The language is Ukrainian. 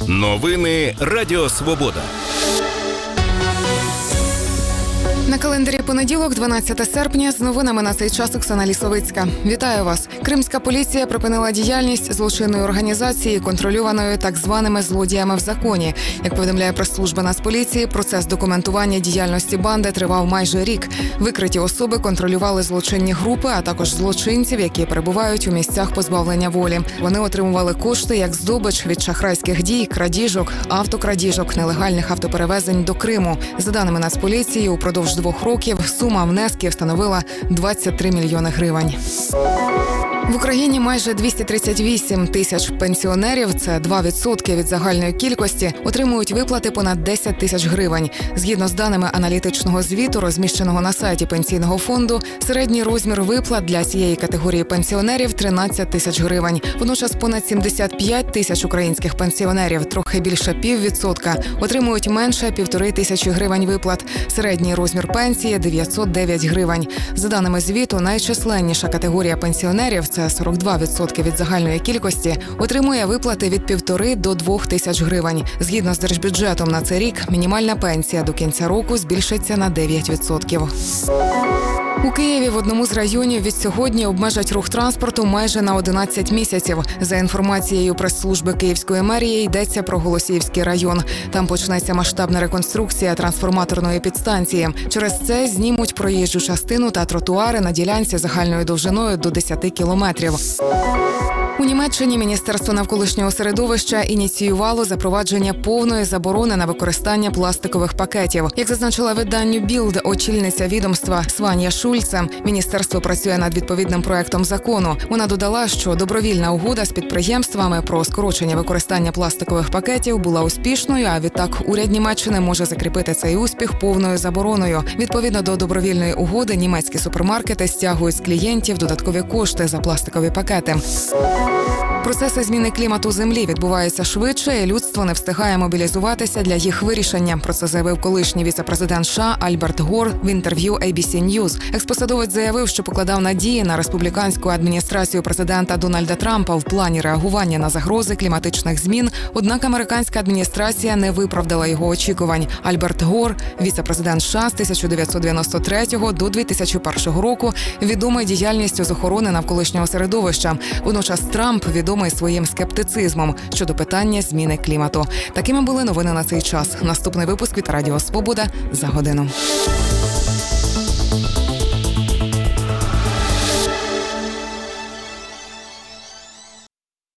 Новини Радіо Свобода. На календарі понеділок, 12 серпня, з новинами на цей час Оксана Лісовицька. Вітаю вас. Кримська поліція припинила діяльність злочинної організації, контрольованої так званими злодіями в законі. Як повідомляє прес-служба Нацполіції, процес документування діяльності банди тривав майже рік. Викриті особи контролювали злочинні групи, а також злочинців, які перебувають у місцях позбавлення волі. Вони отримували кошти як здобич від шахрайських дій, крадіжок, автокрадіжок, нелегальних автоперевезень до Криму. За даними Нацполіції, упродовж 2 років сума внесків становила 23 мільйони гривень. В Україні майже 238 тисяч пенсіонерів, це 2% від загальної кількості, отримують виплати понад 10 тисяч гривень. Згідно з даними аналітичного звіту, розміщеного на сайті Пенсійного фонду, середній розмір виплат для цієї категорії пенсіонерів – 13 тисяч гривень. Водночас понад 75 тисяч українських пенсіонерів, трохи більше 0,5%, отримують менше 1,5 тисячі гривень виплат. Середній розмір пенсії – 909 гривень. За даними звіту, найчисленніша категорія пенсіонерів – це 42% від загальної кількості, отримує виплати від 1,5 до 2 тисяч гривень. Згідно з держбюджетом на цей рік, мінімальна пенсія до кінця року збільшиться на 9%. У Києві в одному з районів від сьогодні обмежать рух транспорту майже на 11 місяців. За інформацією прес-служби Київської мерії, йдеться про Голосіївський район. Там почнеться масштабна реконструкція трансформаторної підстанції. Через це знімуть проїжджу частину та тротуари на ділянці загальною довжиною до 10 кілометрів. У Німеччині Міністерство навколишнього середовища ініціювало запровадження повної заборони на використання пластикових пакетів. Як зазначила виданню Bild очільниця відомства Сван'я Шульце, міністерство працює над відповідним проектом закону. Вона додала, що добровільна угода з підприємствами про скорочення використання пластикових пакетів була успішною, а відтак уряд Німеччини може закріпити цей успіх повною забороною. Відповідно до добровільної угоди, німецькі супермаркети стягують з клієнтів додаткові кошти за пластикові пакети. Процеси зміни клімату Землі відбуваються швидше, і людство не встигає мобілізуватися для їх вирішення. Про це заявив колишній віце-президент США Альберт Гор в інтерв'ю ABC News. Експосадовець заявив, що покладав надії на республіканську адміністрацію президента Дональда Трампа в плані реагування на загрози кліматичних змін, однак американська адміністрація не виправдала його очікувань. Альберт Гор, віце-президент США з 1993 до 2001 року, відомий діяльністю з охорони навколишнього середовища. Водночас Трамп відомий своїм скептицизмом щодо питання зміни клімату. Такими були новини на цей час. Наступний випуск від Радіо Свобода за годину.